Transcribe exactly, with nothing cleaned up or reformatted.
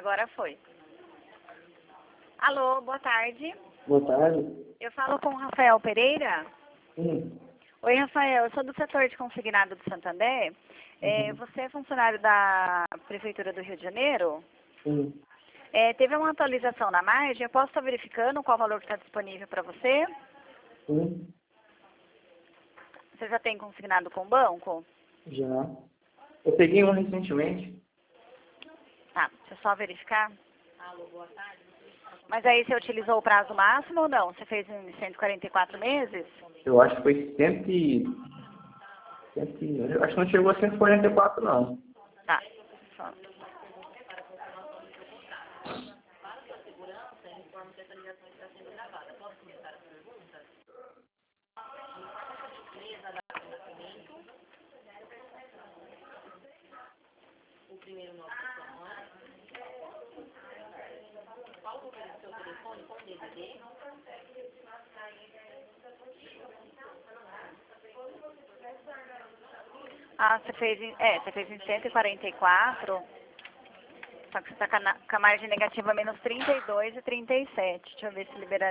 Agora foi. Alô, boa tarde. Boa tarde. Eu falo com o Rafael Pereira. Sim. Oi, Rafael. Eu sou do setor de consignado do Santander. É, Uhum. você é funcionário da Prefeitura do Rio de Janeiro? Sim. É, teve uma atualização na margem. Eu posso estar verificando qual valor que está disponível para você? Sim. Você já tem consignado com o banco? Já. Eu peguei um recentemente. Tá, deixa eu só verificar. Mas aí você utilizou o prazo máximo ou não? Você fez em cento e quarenta e quatro meses? Eu acho que foi cem e... cem e... Eu acho que não chegou a cento e quarenta e quatro, não. Tá. Só. Ah, você fez em, é, você fez em cento e quarenta e quatro, só que você está com a na- com a margem negativa menos trinta e dois e trinta e sete. Deixa eu ver se libera.